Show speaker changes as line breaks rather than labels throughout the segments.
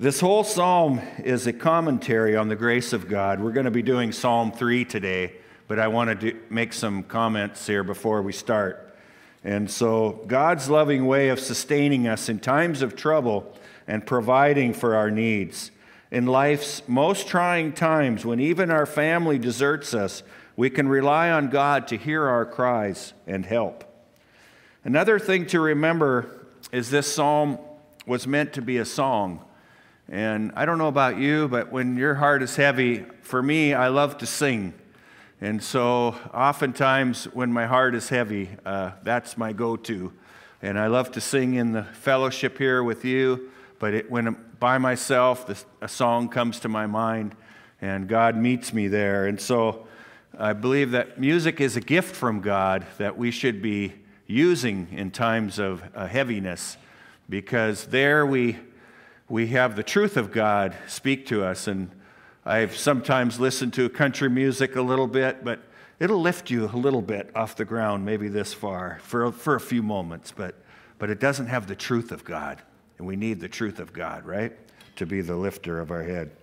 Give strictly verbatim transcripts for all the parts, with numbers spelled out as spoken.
This whole psalm is a commentary on the grace of God. We're going to be doing Psalm three today, but I want to do, make some comments here before we start. And so, God's loving way of sustaining us in times of trouble and providing for our needs. In life's most trying times, when even our family deserts us, we can rely on God to hear our cries and help. Another thing to remember is this psalm was meant to be a song. And I don't know about you, but when your heart is heavy, for me, I love to sing. And so oftentimes when my heart is heavy, uh, that's my go-to. And I love to sing in the fellowship here with you, but it, when I'm by myself, the, a song comes to my mind, and God meets me there. And so I believe that music is a gift from God that we should be using in times of uh, heaviness, because there we we have the truth of God speak to us. And I've sometimes listened to country music a little bit, but it'll lift you a little bit off the ground, maybe this far, for, for a few moments, but, but it doesn't have the truth of God. And we need the truth of God, right, to be the lifter of our head.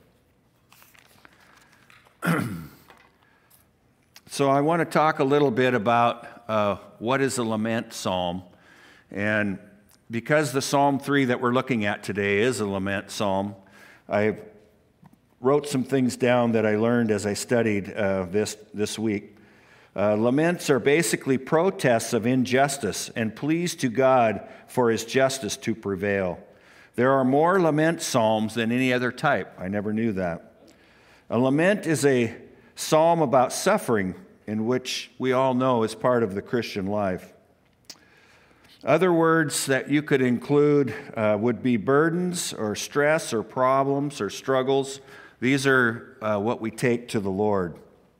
So I want to talk a little bit about uh, what is a lament psalm. And because the Psalm three that we're looking at today is a lament psalm, I wrote some things down that I learned as I studied uh, this, this week. Uh, laments are basically protests of injustice and pleas to God for his justice to prevail. There are more lament psalms than any other type. I never knew that. A lament is a psalm about suffering, in which we all know is part of the Christian life. Other words that you could include uh, would be burdens or stress or problems or struggles. These are uh, what we take to the Lord.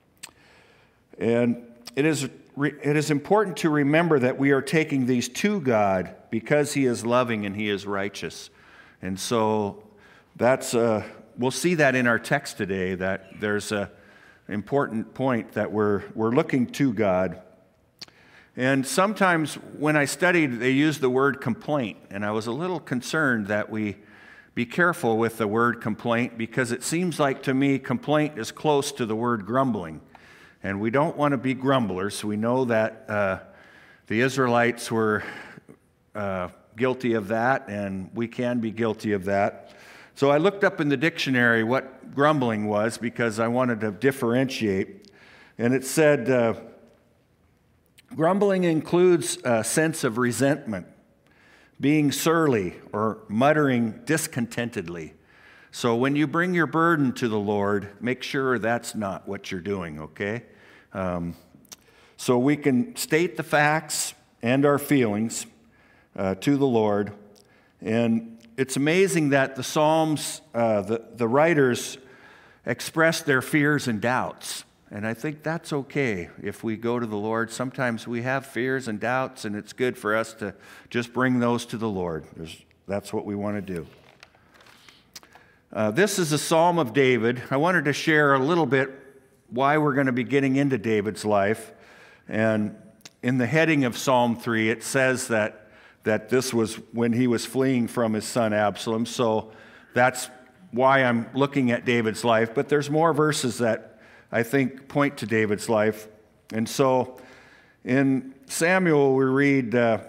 And it is, re- it is important to remember that we are taking these to God because he is loving and he is righteous. And so that's uh, we'll see that in our text today, that there's an important point that we're we're looking to God. And sometimes when I studied, they used the word complaint, and I was a little concerned that we be careful with the word complaint, because it seems like to me complaint is close to the word grumbling, and we don't want to be grumblers. We know that uh, the Israelites were uh, guilty of that, and we can be guilty of that. So I looked up in the dictionary what grumbling was, because I wanted to differentiate, and it said uh, grumbling includes a sense of resentment, being surly, or muttering discontentedly. So when you bring your burden to the Lord, make sure that's not what you're doing, okay? Um, so we can state the facts and our feelings uh, to the Lord. And it's amazing that the Psalms, uh, the, the writers express their fears and doubts. And I think that's okay if we go to the Lord. Sometimes we have fears and doubts, and it's good for us to just bring those to the Lord. There's, that's what we want to do. Uh, this is a Psalm of David. I wanted to share a little bit why we're going to be getting into David's life. And in the heading of Psalm three, it says that, that this was when he was fleeing from his son Absalom. So that's why I'm looking at David's life. But there's more verses that I think point to David's life. And so in Samuel we read uh,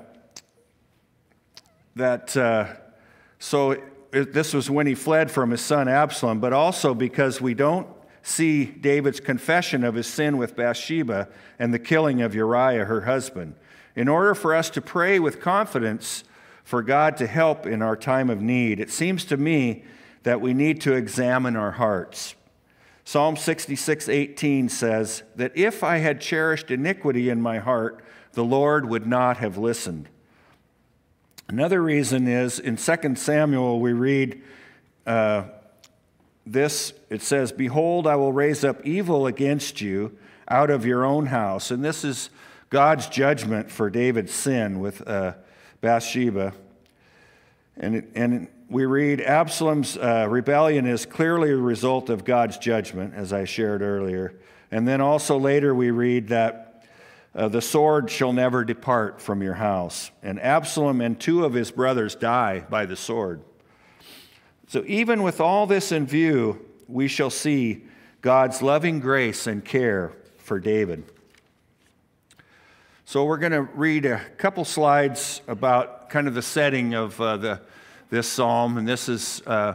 that uh, so it, this was when he fled from his son Absalom, but also because we don't see David's confession of his sin with Bathsheba and the killing of Uriah, her husband. In order for us to pray with confidence for God to help in our time of need, it seems to me that we need to examine our hearts. Psalm sixty-six eighteen says that if I had cherished iniquity in my heart, the Lord would not have listened. Another reason is in Second Samuel we read uh, this, it says, "Behold, I will raise up evil against you out of your own house." And this is God's judgment for David's sin with uh, Bathsheba. And, it, and we read Absalom's uh, rebellion is clearly a result of God's judgment, as I shared earlier. And then also later we read that uh, the sword shall never depart from your house. And Absalom and two of his brothers die by the sword. So even with all this in view, we shall see God's loving grace and care for David. So we're going to read a couple slides about kind of the setting of uh, the this psalm, and this is uh,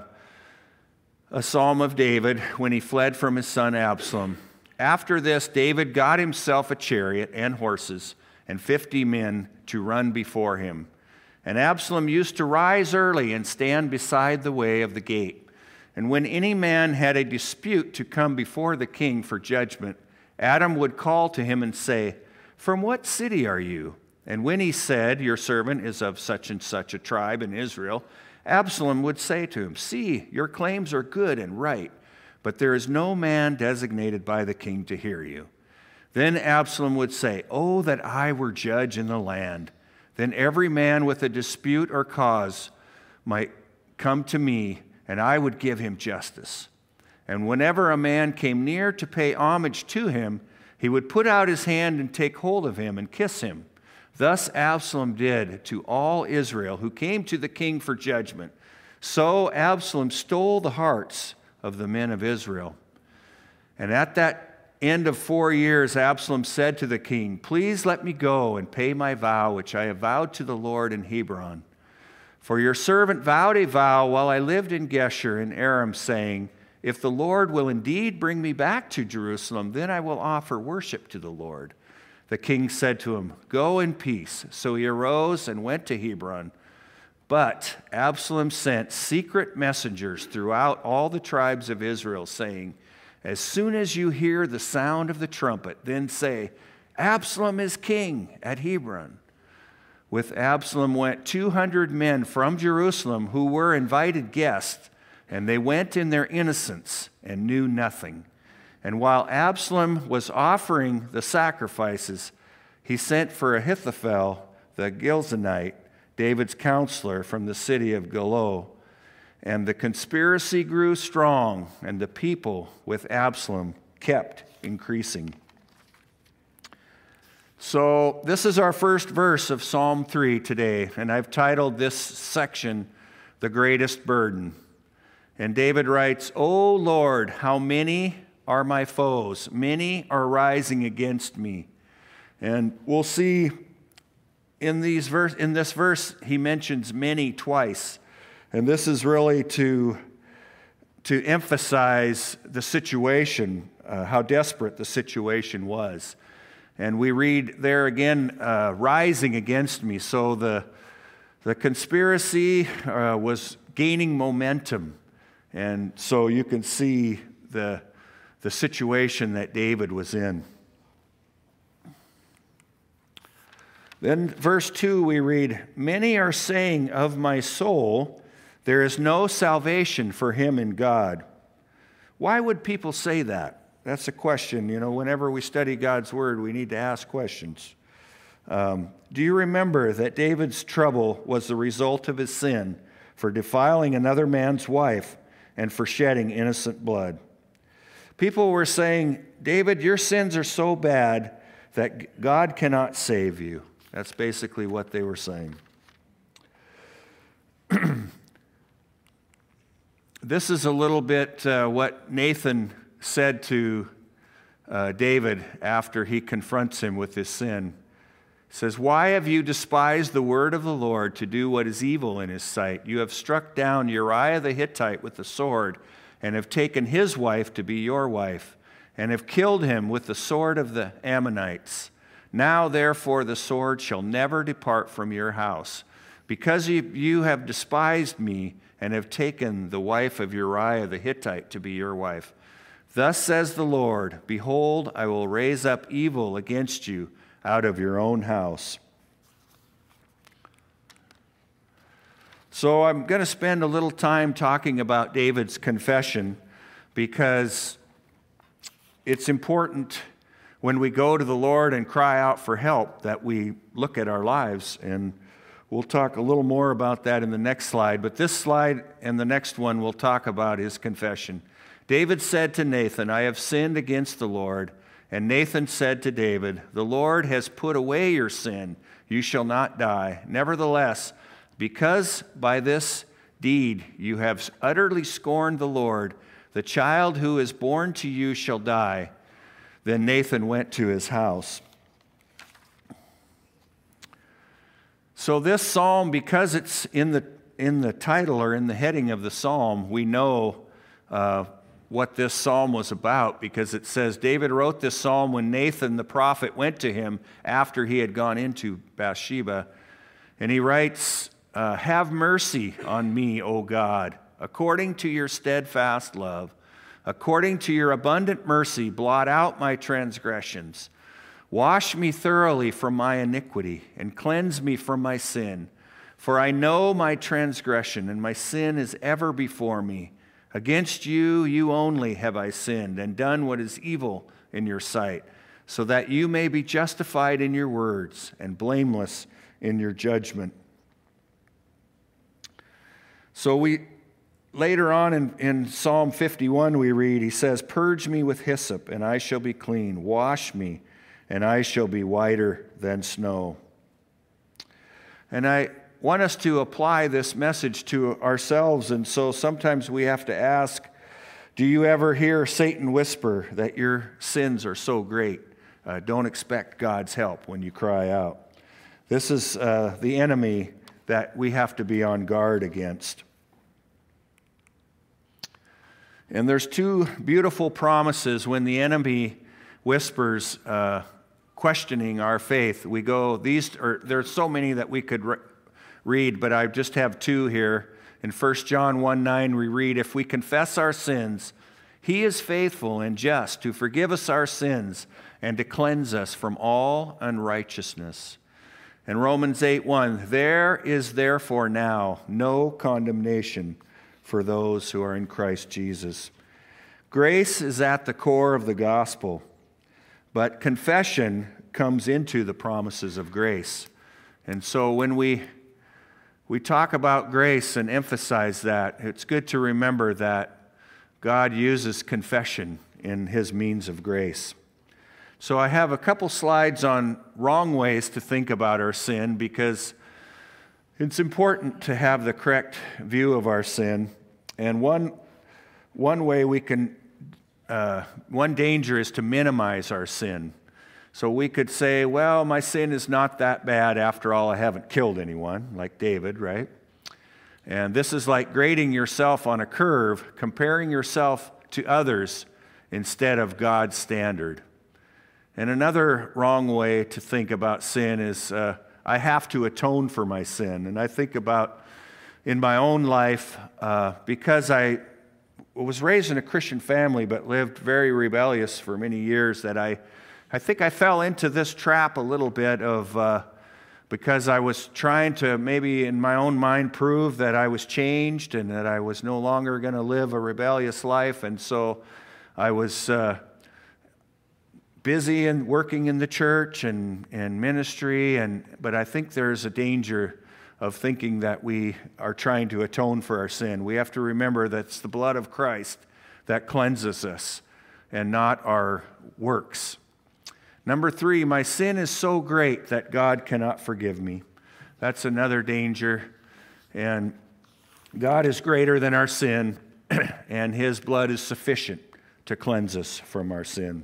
a psalm of David when he fled from his son Absalom. After this, David got himself a chariot and horses and fifty men to run before him. And Absalom used to rise early and stand beside the way of the gate. And when any man had a dispute to come before the king for judgment, Adam would call to him and say, "From what city are you?" And when he said, "Your servant is of such and such a tribe in Israel," Absalom would say to him, "See, your claims are good and right, but there is no man designated by the king to hear you." Then Absalom would say, "Oh, that I were judge in the land. Then every man with a dispute or cause might come to me, and I would give him justice." And whenever a man came near to pay homage to him, he would put out his hand and take hold of him and kiss him. Thus Absalom did to all Israel who came to the king for judgment. So Absalom stole the hearts of the men of Israel. And at that end of four years, Absalom said to the king, "Please let me go and pay my vow, which I have vowed to the Lord in Hebron. For your servant vowed a vow while I lived in Geshur in Aram, saying, 'If the Lord will indeed bring me back to Jerusalem, then I will offer worship to the Lord.' The king said to him, 'Go in peace.' So he arose and went to Hebron. But Absalom sent secret messengers throughout all the tribes of Israel, saying, 'As soon as you hear the sound of the trumpet, then say, Absalom is king at Hebron.' With Absalom went two hundred men from Jerusalem who were invited guests, and they went in their innocence and knew nothing. And while Absalom was offering the sacrifices, he sent for Ahithophel the Gilzonite, David's counselor from the city of Gilo. And the conspiracy grew strong, and the people with Absalom kept increasing." So this is our first verse of Psalm three today, and I've titled this section, "The Greatest Burden." And David writes, "O Lord, how many are my foes? Many are rising against me." And we'll see in these verse, in this verse, he mentions many twice. And this is really to, to emphasize the situation, uh, how desperate the situation was. And we read there again, uh, rising against me. So the, the conspiracy uh, was gaining momentum. And so you can see the, the situation that David was in. Then verse two we read, "Many are saying of my soul, there is no salvation for him in God." Why would people say that? That's a question. You know, whenever we study God's word, we need to ask questions. Um, do you remember that David's trouble was the result of his sin for defiling another man's wife and for shedding innocent blood? People were saying, "David, your sins are so bad that God cannot save you." That's basically what they were saying. This is a little bit uh, what Nathan said to uh, David after he confronts him with his sin. He says, "Why have you despised the word of the Lord to do what is evil in his sight? You have struck down Uriah the Hittite with the sword, and have taken his wife to be your wife, and have killed him with the sword of the Ammonites. Now, therefore, the sword shall never depart from your house, because you have despised me and have taken the wife of Uriah the Hittite to be your wife. Thus says the Lord, behold, I will raise up evil against you out of your own house." So I'm going to spend a little time talking about David's confession, because it's important when we go to the Lord and cry out for help that we look at our lives. And we'll talk a little more about that in the next slide. But this slide and the next one we'll talk about his confession. David said to Nathan, "I have sinned against the Lord." And Nathan said to David, "The Lord has put away your sin. You shall not die. Nevertheless, because by this deed. You have utterly scorned the Lord. The child who is born to you shall die." Then Nathan went to his house. So this psalm, because it's in the in the title or in the heading of the psalm, we know uh, what this psalm was about, because it says David wrote this psalm when Nathan the prophet went to him after he had gone into Bathsheba. And he writes, uh, "Have mercy on me, O God, according to your steadfast love. According to your abundant mercy, blot out my transgressions. Wash me thoroughly from my iniquity and cleanse me from my sin. For I know my transgression, and my sin is ever before me. Against you, you only have I sinned and done what is evil in your sight, so that you may be justified in your words and blameless in your judgment." So we later on in, in Psalm fifty-one we read, he says, "Purge me with hyssop, and I shall be clean. Wash me, and I shall be whiter than snow." And I want us to apply this message to ourselves, and so sometimes we have to ask, do you ever hear Satan whisper that your sins are so great, uh, don't expect God's help when you cry out? This is uh, the enemy that we have to be on guard against. And there's two beautiful promises when the enemy whispers, uh, questioning our faith. We go, these are, there's so many that we could re- read, but I just have two here. In First John one nine, we read, "If we confess our sins, he is faithful and just to forgive us our sins and to cleanse us from all unrighteousness." And Romans eight one, "There is therefore now no condemnation for those who are in Christ Jesus." Grace is at the core of the gospel, but confession comes into the promises of grace. And so when we we talk about grace and emphasize that, it's good to remember that God uses confession in his means of grace. So I have a couple slides on wrong ways to think about our sin, because it's important to have the correct view of our sin. And one, one way we can, uh, one danger is to minimize our sin. So we could say, well, my sin is not that bad. After all, I haven't killed anyone, like David, right? And this is like grading yourself on a curve, comparing yourself to others instead of God's standard. And another wrong way to think about sin is uh, I have to atone for my sin. And I think about in my own life, uh, because I was raised in a Christian family but lived very rebellious for many years, that I I think I fell into this trap a little bit of, uh, because I was trying to maybe in my own mind prove that I was changed and that I was no longer going to live a rebellious life. And so I was uh, busy and working in the church and, and ministry. And but I think there's a danger of thinking that we are trying to atone for our sin. We have to remember that it's the blood of Christ that cleanses us and not our works. Number three, my sin is so great that God cannot forgive me. That's another danger. And God is greater than our sin, and his blood is sufficient to cleanse us from our sin.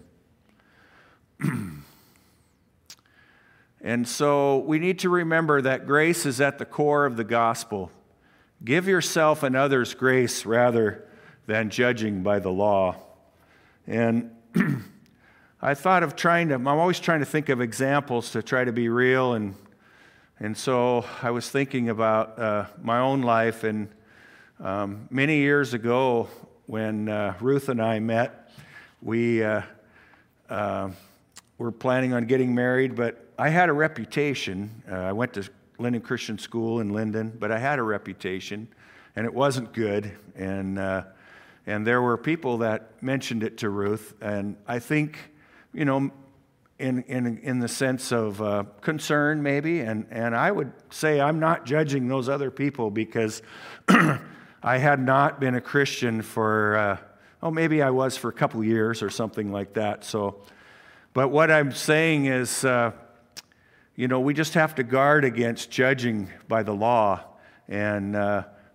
And so we need to remember that grace is at the core of the gospel. Give yourself and others grace rather than judging by the law. And I thought of trying to, I'm always trying to think of examples to try to be real, and and so I was thinking about uh, my own life, and um, many years ago when uh, Ruth and I met, we uh, uh, were planning on getting married, but I had a reputation. Uh, I went to Linden Christian School in Linden, but I had a reputation, and it wasn't good, and uh, and there were people that mentioned it to Ruth, and I think, you know, in in in the sense of uh, concern maybe, and, and I would say I'm not judging those other people, because I had not been a Christian for, uh, oh, maybe I was for a couple years or something like that. So, but what I'm saying is, uh, you know, we just have to guard against judging by the law, and uh,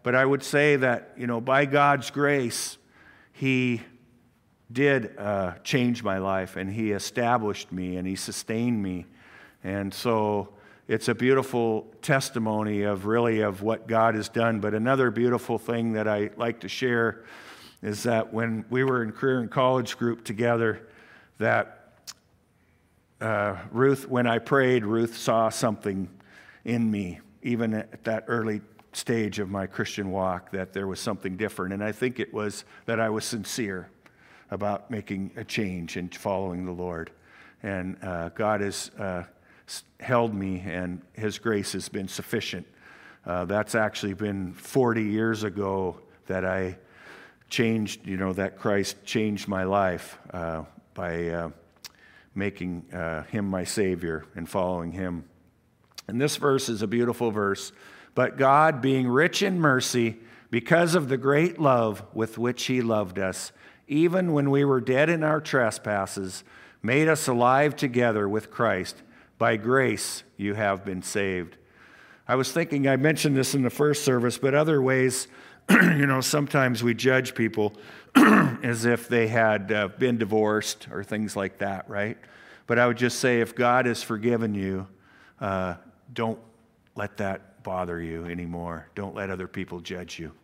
but I would say that, you know, by God's grace, He did uh, change my life, and He established me, and He sustained me. And so it's a beautiful testimony of really of what God has done. But another beautiful thing that I like to share is that when we were in career and college group together, that uh, Ruth, when I prayed, Ruth saw something in me, even at that early stage of my Christian walk, that there was something different. And I think it was that I was sincere about making a change and following the Lord. And uh, God has uh, held me, and His grace has been sufficient. Uh, that's actually been forty years ago that I changed, you know, that Christ changed my life uh, by uh, making uh, Him my Savior and following Him. And this verse is a beautiful verse. But God, being rich in mercy, because of the great love with which He loved us, even when we were dead in our trespasses, made us alive together with Christ. By grace you have been saved. I was thinking, I mentioned this in the first service, but other ways, you know, sometimes we judge people as if they had uh, been divorced or things like that, right? But I would just say, if God has forgiven you, uh, don't let that bother you anymore. Don't let other people judge you.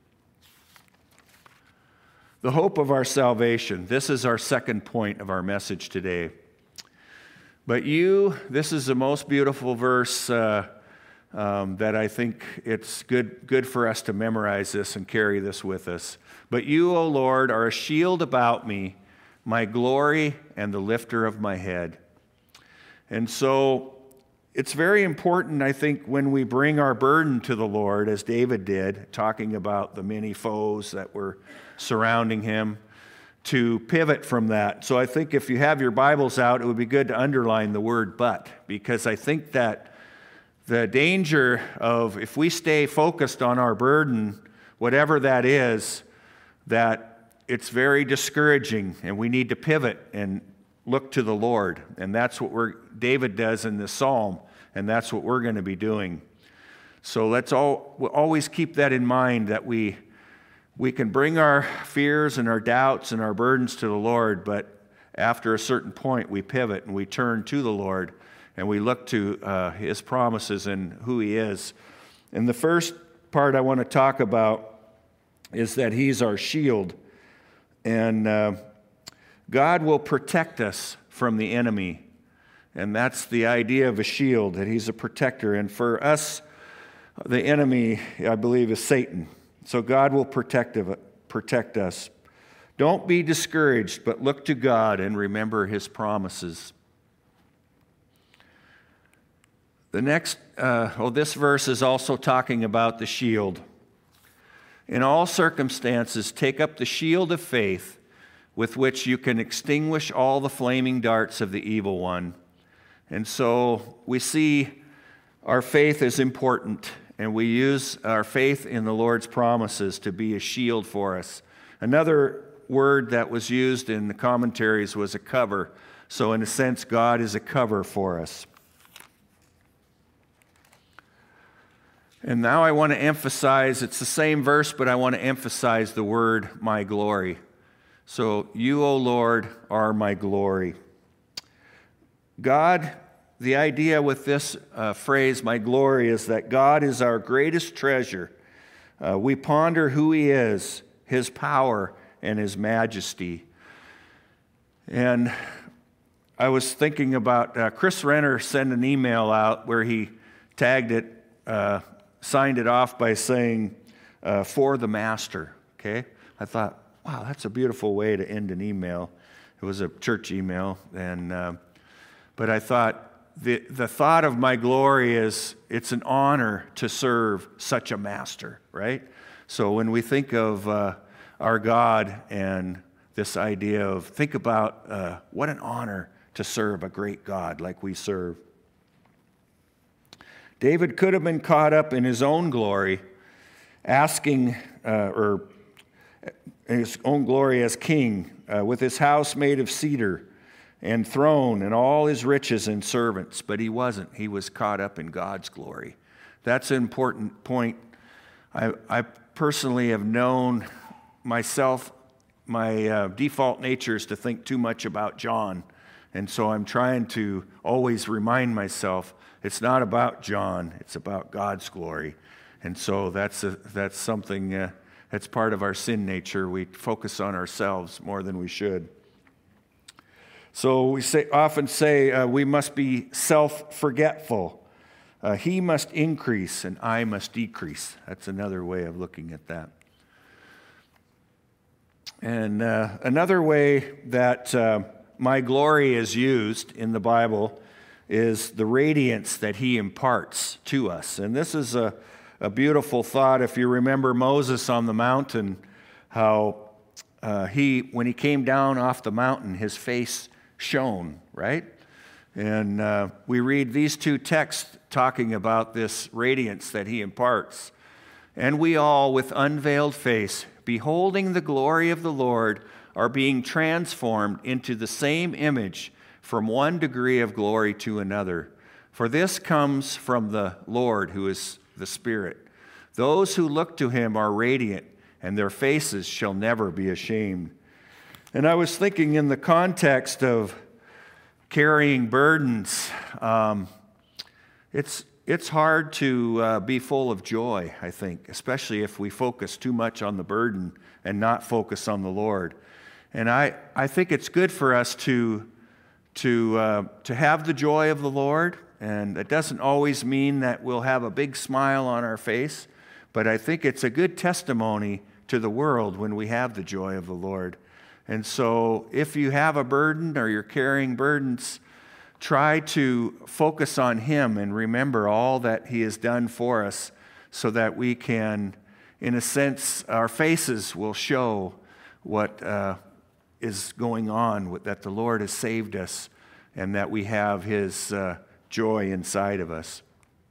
The hope of our salvation. This is our second point of our message today. But you, this is the most beautiful verse uh, um, that I think it's good, good for us to memorize this and carry this with us. But you, O Lord, are a shield about me, my glory and the lifter of my head. And so it's very important, I think, when we bring our burden to the Lord, as David did, talking about the many foes that were surrounding him, to pivot from that. So I think if you have your Bibles out, it would be good to underline the word but, because I think that the danger of, if we stay focused on our burden, whatever that is, that it's very discouraging, and we need to pivot and look to the Lord. And that's what we're, David does in this psalm, and that's what we're going to be doing. So let's all we'll always keep that in mind, that we we can bring our fears and our doubts and our burdens to the Lord, but after a certain point we pivot and we turn to the Lord, and we look to uh, His promises and who He is. And the first part I want to talk about is that He's our shield. And uh, God will protect us from the enemy. And that's the idea of a shield, that He's a protector. And for us, the enemy, I believe, is Satan. So God will protect, protect us. Don't be discouraged, but look to God and remember His promises. The next, uh, oh, this verse is also talking about the shield. In all circumstances, take up the shield of faith, with which you can extinguish all the flaming darts of the evil one. And so we see our faith is important, and we use our faith in the Lord's promises to be a shield for us. Another word that was used in the commentaries was a cover. So in a sense, God is a cover for us. And now I want to emphasize, it's the same verse, but I want to emphasize the word, my glory. So, you, O Lord, are my glory. God, the idea with this uh, phrase, my glory, is that God is our greatest treasure. Uh, we ponder who He is, His power, and His majesty. And I was thinking about, uh, Chris Renner sent an email out where he tagged it, uh, signed it off by saying, uh, for the Master, okay? I thought, wow, that's a beautiful way to end an email. It was a church email, and uh, but I thought, the, the thought of my glory is, it's an honor to serve such a master, right? So when we think of uh, our God and this idea of, think about uh, what an honor to serve a great God like we serve. David could have been caught up in his own glory, asking, uh, or his own glory as king, uh, with his house made of cedar and throne and all his riches and servants. But he wasn't. He was caught up in God's glory. That's an important point. I, I personally have known myself, my uh, default nature is to think too much about John. And so I'm trying to always remind myself, it's not about John, it's about God's glory. And so that's a, that's something uh, that's part of our sin nature. We focus on ourselves more than we should. So we say, often say uh, we must be self-forgetful. Uh, he must increase and I must decrease. That's another way of looking at that. And uh, another way that uh, my glory is used in the Bible is the radiance that he imparts to us. And this is a, a beautiful thought. If you remember Moses on the mountain, how uh, he, when he came down off the mountain, his face shone, right? And uh, we read these two texts talking about this radiance that he imparts. And we all, with unveiled face, beholding the glory of the Lord, are being transformed into the same image from one degree of glory to another. For this comes from the Lord, who is the Spirit. Those who look to him are radiant, and their faces shall never be ashamed. And I was thinking in the context of carrying burdens, um, it's it's hard to uh, be full of joy, I think, especially if we focus too much on the burden and not focus on the Lord. And I, I think it's good for us to, to, uh, to have the joy of the Lord, and it doesn't always mean that we'll have a big smile on our face, but I think it's a good testimony to the world when we have the joy of the Lord. And so if you have a burden or you're carrying burdens, try to focus on him and remember all that he has done for us so that we can, in a sense, our faces will show what uh, is going on, that the Lord has saved us and that we have his uh, joy inside of us.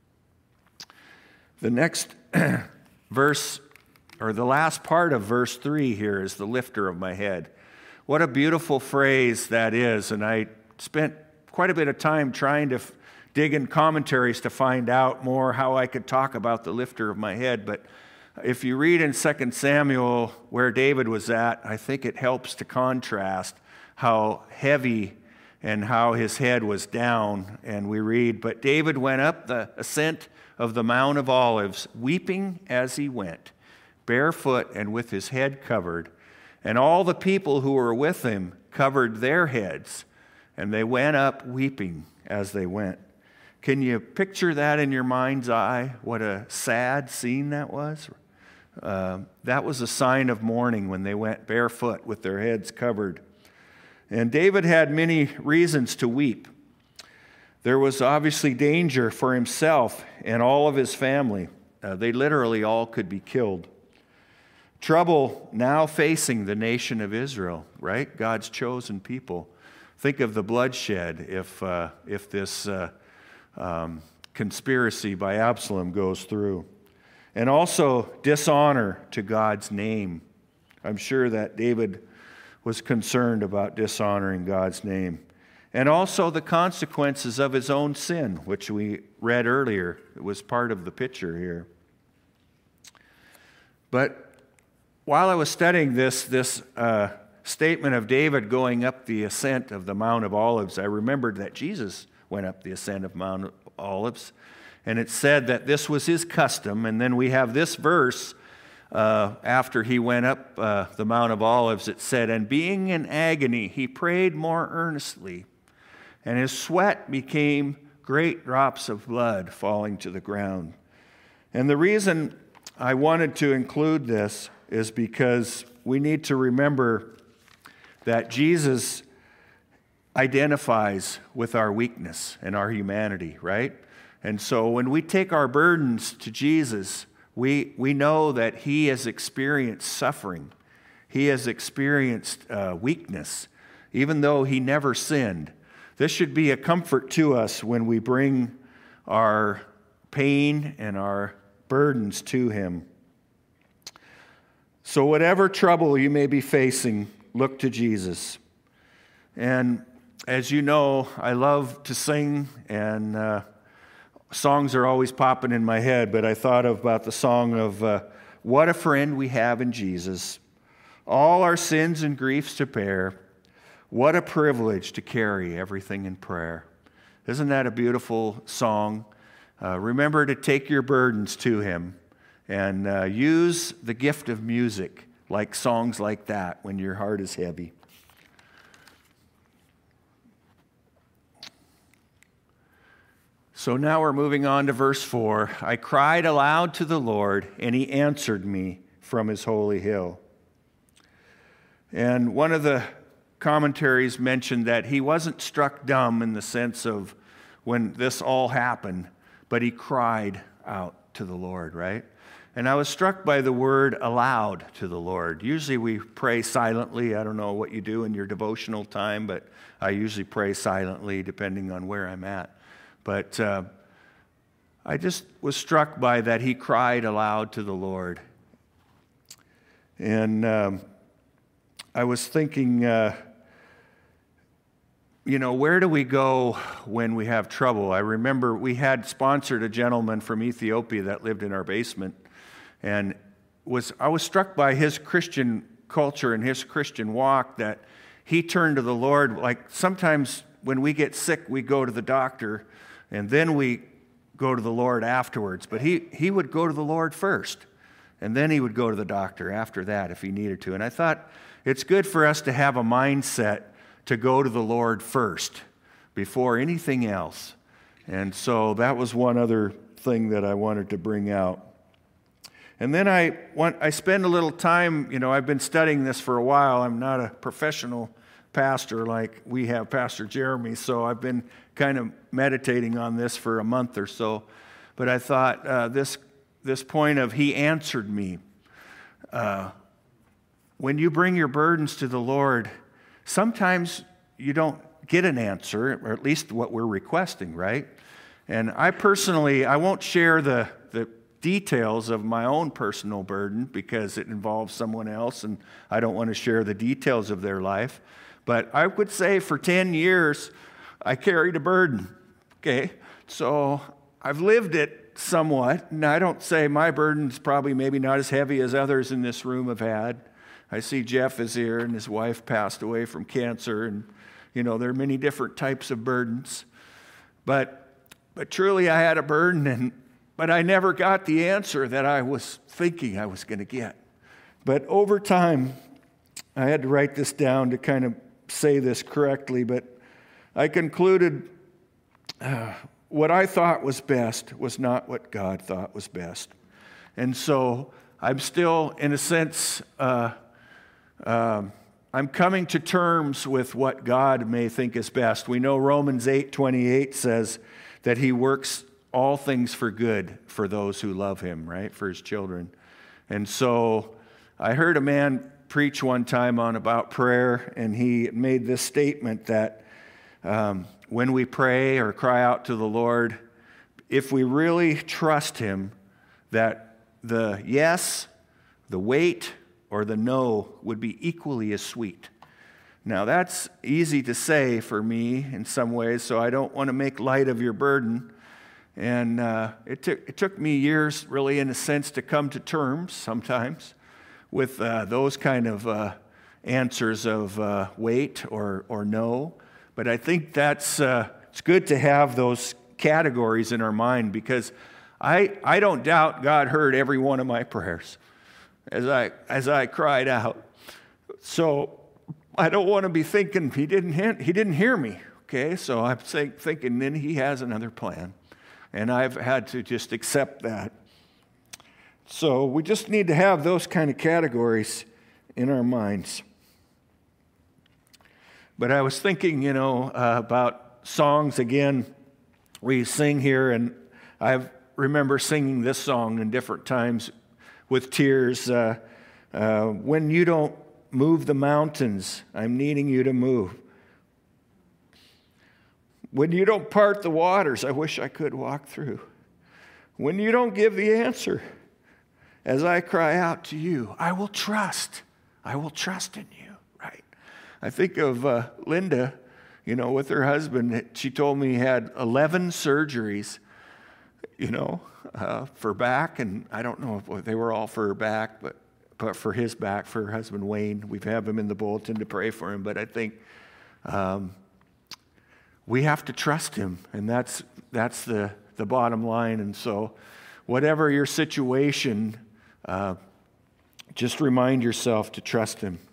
The next verse, or the last part of verse three here, is the lifter of my head. What a beautiful phrase that is, and I spent quite a bit of time trying to f- dig in commentaries to find out more how I could talk about the lifter of my head. But if you read in Second Samuel where David was at, I think it helps to contrast how heavy and how his head was down. And we read, "But David went up the ascent of the Mount of Olives, weeping as he went, barefoot and with his head covered. And all the people who were with him covered their heads, and they went up weeping as they went." Can you picture that in your mind's eye? What a sad scene that was. Uh, that was a sign of mourning when they went barefoot with their heads covered. And David had many reasons to weep. There was obviously danger for himself and all of his family. Uh, they literally all could be killed. Trouble now facing the nation of Israel, right? God's chosen people. Think of the bloodshed if uh, if this uh, um, conspiracy by Absalom goes through. And also dishonor to God's name. I'm sure that David was concerned about dishonoring God's name. And also the consequences of his own sin, which we read earlier. It was part of the picture here. But while I was studying this, this uh, statement of David going up the ascent of the Mount of Olives, I remembered that Jesus went up the ascent of Mount of Olives, and it said that this was his custom. And then we have this verse uh, after he went up uh, the Mount of Olives. It said, "And being in agony, he prayed more earnestly, and his sweat became great drops of blood falling to the ground." And the reason I wanted to include this is because we need to remember that Jesus identifies with our weakness and our humanity, right? And so when we take our burdens to Jesus, we, we know that he has experienced suffering. He has experienced uh, weakness, even though he never sinned. This should be a comfort to us when we bring our pain and our burdens to him. So whatever trouble you may be facing, look to Jesus. And as you know, I love to sing, and uh, songs are always popping in my head, but I thought about the song of uh, what a friend we have in Jesus. All our sins and griefs to bear. What a privilege to carry everything in prayer. Isn't that a beautiful song? Uh, remember to take your burdens to Him and uh, use the gift of music, like songs like that, when your heart is heavy. So now we're moving on to verse four. I cried aloud to the Lord, and He answered me from His holy hill. And one of the commentaries mentioned that He wasn't struck dumb in the sense of when this all happened, but He cried out to the Lord, right? And I was struck by the word aloud to the Lord. Usually we pray silently. I don't know what you do in your devotional time, but I usually pray silently depending on where I'm at. But uh, I just was struck by that He cried aloud to the Lord. And um, I was thinking, uh, you know, where do we go when we have trouble? I remember we had sponsored a gentleman from Ethiopia that lived in our basement. And was I was struck by his Christian culture and his Christian walk, that he turned to the Lord. Like sometimes when we get sick, we go to the doctor, and then we go to the Lord afterwards. But he, he would go to the Lord first, and then he would go to the doctor after that if he needed to. And I thought it's good for us to have a mindset to go to the Lord first before anything else. And so that was one other thing that I wanted to bring out. And then I want, I spend a little time, you know, I've been studying this for a while. I'm not a professional pastor like we have Pastor Jeremy, so I've been kind of meditating on this for a month or so. But I thought uh, this, this point of He answered me. Uh, when you bring your burdens to the Lord, sometimes you don't get an answer, or at least what we're requesting, right? And I personally, I won't share the, the details of my own personal burden because it involves someone else, and I don't want to share the details of their life. But I would say for ten years, I carried a burden, okay? So I've lived it somewhat, and I don't say my burden's probably maybe not as heavy as others in this room have had. I see Jeff is here, and his wife passed away from cancer, and, you know, there are many different types of burdens. But, but truly I had a burden, and but I never got the answer that I was thinking I was going to get. But over time, I had to write this down to kind of say this correctly, but I concluded uh, what I thought was best was not what God thought was best. And so I'm still, in a sense, uh, uh, I'm coming to terms with what God may think is best. We know Romans eight twenty-eight says that He works all things for good for those who love Him, right? For His children. And so I heard a man preach one time on about prayer, and he made this statement that um, when we pray or cry out to the Lord, if we really trust Him, that the yes, the wait, or the no would be equally as sweet. Now that's easy to say for me in some ways, so I don't want to make light of your burden. And uh, it, took, it took me years, really, in a sense, to come to terms sometimes with uh, those kind of uh, answers of uh, wait or, or no. But I think that's uh, it's good to have those categories in our mind, because I, I don't doubt God heard every one of my prayers as I, as I cried out. So I don't want to be thinking he didn't, he didn't hear me, okay? So I'm thinking then He has another plan. And I've had to just accept that. So we just need to have those kind of categories in our minds. But I was thinking, you know, uh, about songs again. We sing here, and I remember singing this song in different times with tears. Uh, uh, when you don't move the mountains, I'm needing you to move. When you don't part the waters, I wish I could walk through. When you don't give the answer, as I cry out to you, I will trust. I will trust in you, right? I think of uh, Linda, you know, with her husband. She told me he had eleven surgeries. You know, uh, for back, and I don't know if they were all for her back, but, but for his back, for her husband Wayne. We have him in the bulletin to pray for him, but I think um, we have to trust him, and that's that's the, the bottom line. And so whatever your situation, uh, just remind yourself to trust him.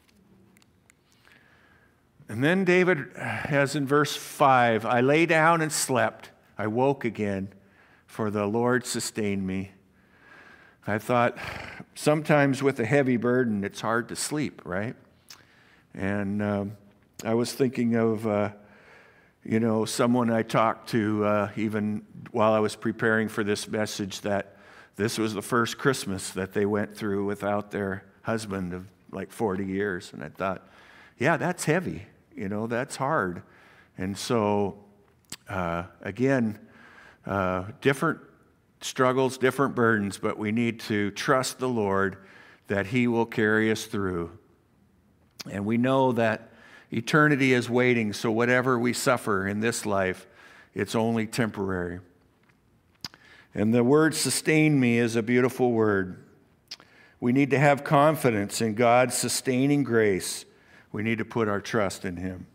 And then David has in verse five, I lay down and slept. I woke again, for the Lord sustained me. I thought, sometimes with a heavy burden, it's hard to sleep, right? And um, I was thinking of, uh, you know, someone I talked to uh, even while I was preparing for this message, that this was the first Christmas that they went through without their husband of like forty years. And I thought, yeah, that's heavy. You know, that's hard. And so, uh, again, uh, different struggles, different burdens, but we need to trust the Lord that he will carry us through. And we know that eternity is waiting, so whatever we suffer in this life, it's only temporary. And the word sustain me is a beautiful word. We need to have confidence in God's sustaining grace. We need to put our trust in him.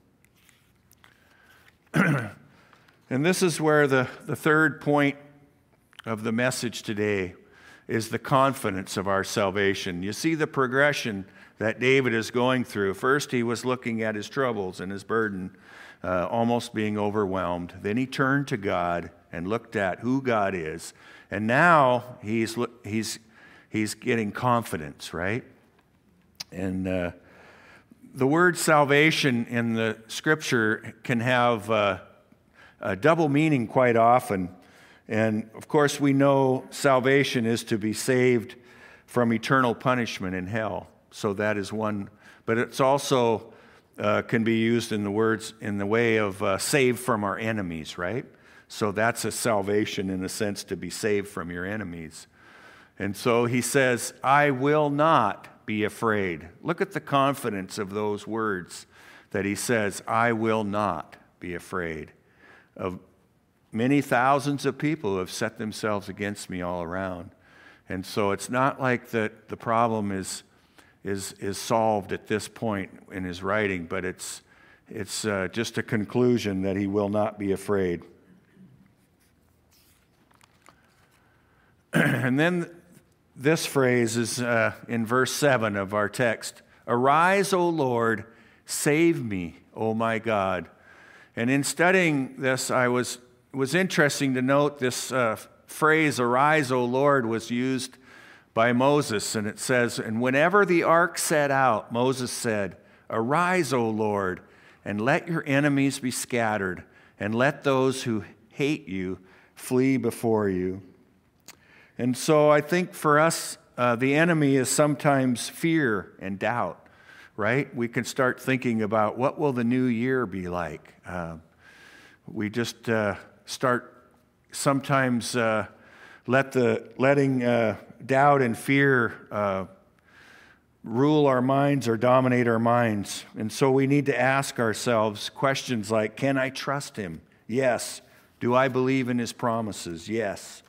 And this is where the, the third point of the message today is the confidence of our salvation. You see the progression that David is going through. First, he was looking at his troubles and his burden, uh, almost being overwhelmed. Then he turned to God and looked at who God is. And now he's he's he's getting confidence, right? And uh, the word salvation in the Scripture can have uh, a double meaning quite often. And of course, we know salvation is to be saved from eternal punishment in hell. So that is one. But it's also uh, can be used in the words in the way of uh, saved from our enemies, right? So that's a salvation in a sense, to be saved from your enemies. And so he says, I will not be afraid. Look at the confidence of those words that he says, I will not be afraid of many thousands of people who have set themselves against me all around. And so it's not like that the problem is is is solved at this point in his writing, but it's it's uh, just a conclusion that he will not be afraid. And then this phrase is uh, in verse seven of our text. Arise, O Lord, save me, O my God. And in studying this, I was it was interesting to note this uh, phrase, arise, O Lord, was used by Moses. And it says, and whenever the ark set out, Moses said, arise, O Lord, and let your enemies be scattered, and let those who hate you flee before you. And so I think for us, uh, the enemy is sometimes fear and doubt, right? We can start thinking about what will the new year be like. Uh, we just uh, start sometimes uh, let the letting uh, doubt and fear uh, rule our minds or dominate our minds. And so we need to ask ourselves questions like, can I trust him? Yes. Do I believe in his promises? Yes.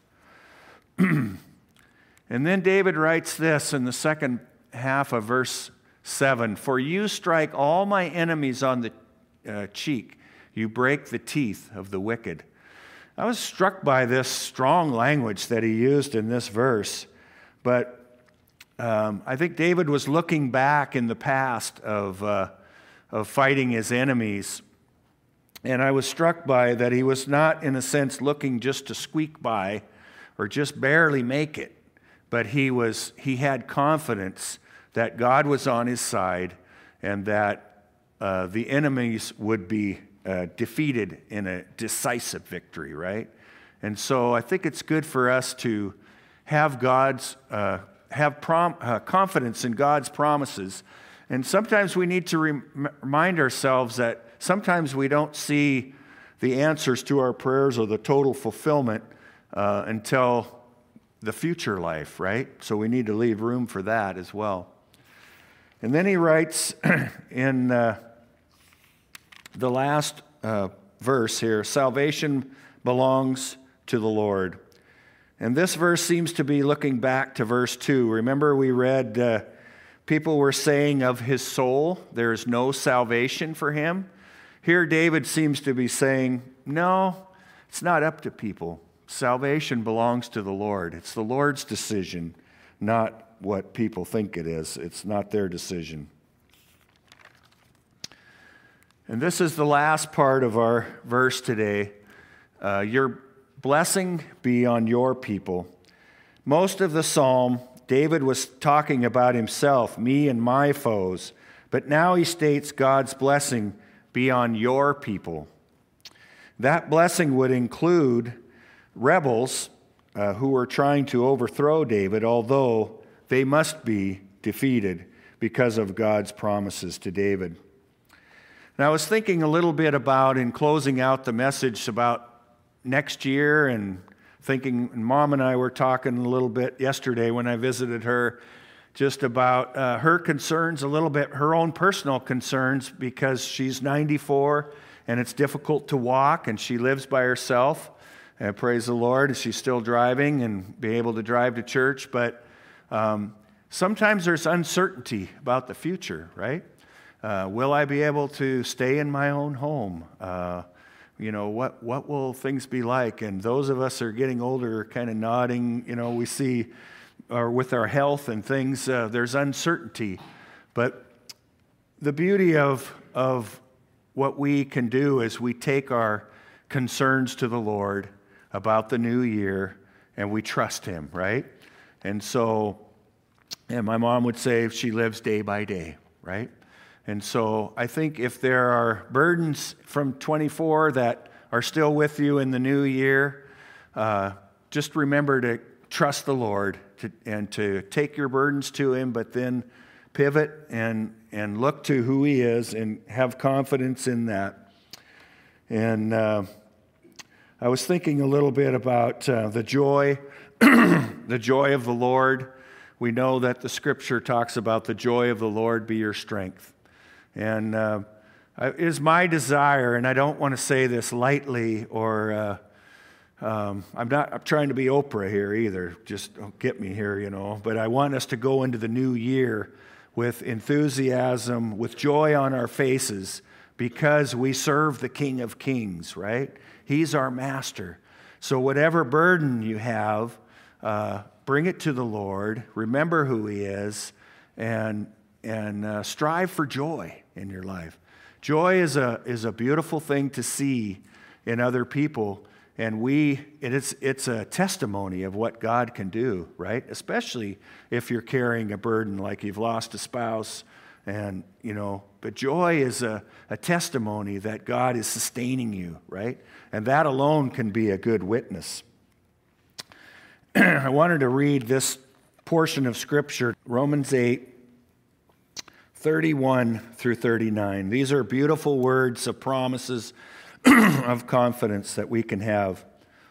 And then David writes this in the second half of verse seven, for you strike all my enemies on the uh, cheek. You break the teeth of the wicked. I was struck by this strong language that he used in this verse, but um, I think David was looking back in the past of, uh, of fighting his enemies, and I was struck by that he was not, in a sense, looking just to squeak by or just barely make it, but he was he had confidence that God was on his side and that uh, the enemies would be uh, defeated in a decisive victory, right? And so I think it's good for us to have God's uh, have prom- uh, confidence in God's promises, and sometimes we need to rem- remind ourselves that sometimes we don't see the answers to our prayers or the total fulfillment uh, until the future life, right? So we need to leave room for that as well. And then he writes in uh, the last uh, verse here, salvation belongs to the Lord. And this verse seems to be looking back to verse two. Remember, we read, uh, people were saying of his soul, there is no salvation for him. Here, David seems to be saying, no, it's not up to people. Salvation belongs to the Lord. It's the Lord's decision, not what people think it is. It's not their decision. And this is the last part of our verse today. Uh, your blessing be on your people. Most of the psalm, David was talking about himself, me and my foes. But now he states God's blessing be on your people. That blessing would include rebels uh, who were trying to overthrow David, although they must be defeated because of God's promises to David. And I was thinking a little bit about, in closing out the message, about next year, and thinking, and Mom and I were talking a little bit yesterday when I visited her, just about uh, her concerns, a little bit, her own personal concerns, because she's ninety-four and it's difficult to walk, and she lives by herself. And praise the Lord, she's still driving and be able to drive to church. But um, sometimes there's uncertainty about the future, right? Uh, will I be able to stay in my own home? Uh, you know, what what will things be like? And those of us who are getting older are kind of nodding. You know, we see, or with our health and things, uh, there's uncertainty. But the beauty of of what we can do is we take our concerns to the Lord about the new year, and we trust Him, right? And so, and my mom would say she lives day by day, right? And so I think if there are burdens from twenty-four that are still with you in the new year, uh, just remember to trust the Lord to, and to take your burdens to Him, but then pivot and, and look to who He is and have confidence in that. And uh, I was thinking a little bit about uh, the joy, the joy of the Lord. We know that the Scripture talks about the joy of the Lord be your strength. And uh, it is my desire, and I don't want to say this lightly, or uh, um, I'm not I'm trying to be Oprah here either. Just don't get me here, you know. But I want us to go into the new year with enthusiasm, with joy on our faces, because we serve the King of Kings, right? He's our master. So whatever burden you have, uh, bring it to the Lord. Remember who He is, and and uh, strive for joy in your life. Joy is a is a beautiful thing to see in other people, and we it is it's a testimony of what God can do, right? Especially if you're carrying a burden like you've lost a spouse, and you know. But joy is a, a testimony that God is sustaining you, right? And that alone can be a good witness. I wanted to read this portion of Scripture, Romans eight, thirty-one through thirty-nine. These are beautiful words of promises of confidence that we can have.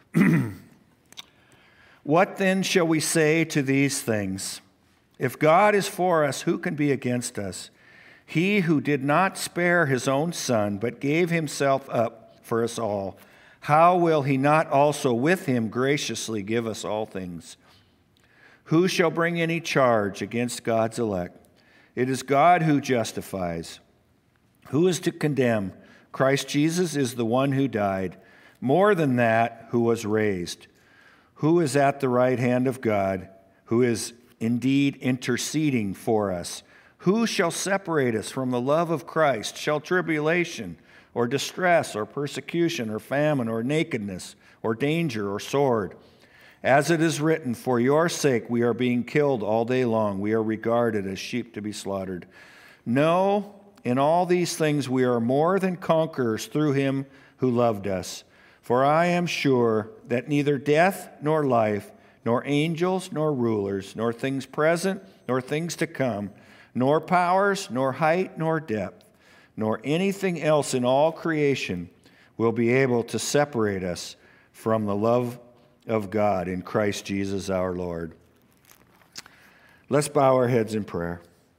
What then shall we say to these things? If God is for us, who can be against us? He who did not spare His own Son, but gave Himself up for us all, how will He not also with Him graciously give us all things? Who shall bring any charge against God's elect? It is God who justifies. Who is to condemn? Christ Jesus is the one who died, more than that, who was raised, who is at the right hand of God, who is indeed interceding for us. Who shall separate us from the love of Christ? Shall tribulation, or distress, or persecution, or famine, or nakedness, or danger, or sword? As it is written, for your sake we are being killed all day long. We are regarded as sheep to be slaughtered. No, in all these things we are more than conquerors through Him who loved us. For I am sure that neither death nor life, nor angels nor rulers, nor things present, nor things to come, nor powers, nor height, nor depth, nor anything else in all creation will be able to separate us from the love of God in Christ Jesus our Lord. Let's bow our heads in prayer.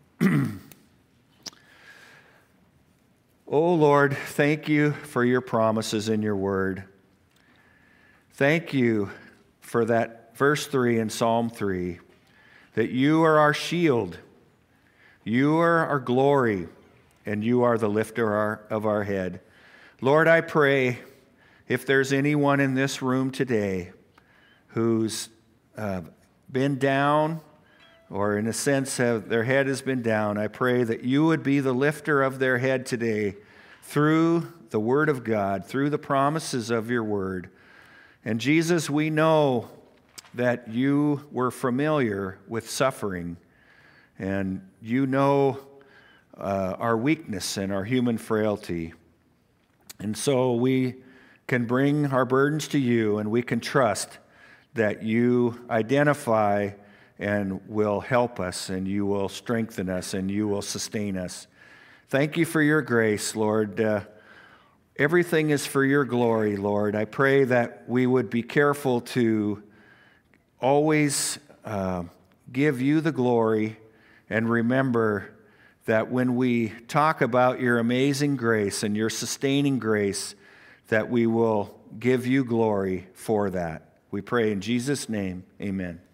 Oh Lord, thank you for your promises in your word. Thank you for that verse three in Psalm three, that you are our shield, you are our glory, and you are the lifter of our head. Lord, I pray if there's anyone in this room today who's uh, been down, or in a sense have, their head has been down, I pray that you would be the lifter of their head today through the Word of God, through the promises of your Word. And Jesus, we know that you were familiar with suffering, and you know uh, our weakness and our human frailty. And so we can bring our burdens to you, and we can trust that you identify and will help us, and you will strengthen us, and you will sustain us. Thank you for your grace, Lord. Uh, everything is for your glory, Lord. I pray that we would be careful to always uh, give you the glory, and remember that when we talk about your amazing grace and your sustaining grace, that we will give you glory for that. We pray in Jesus' name, amen.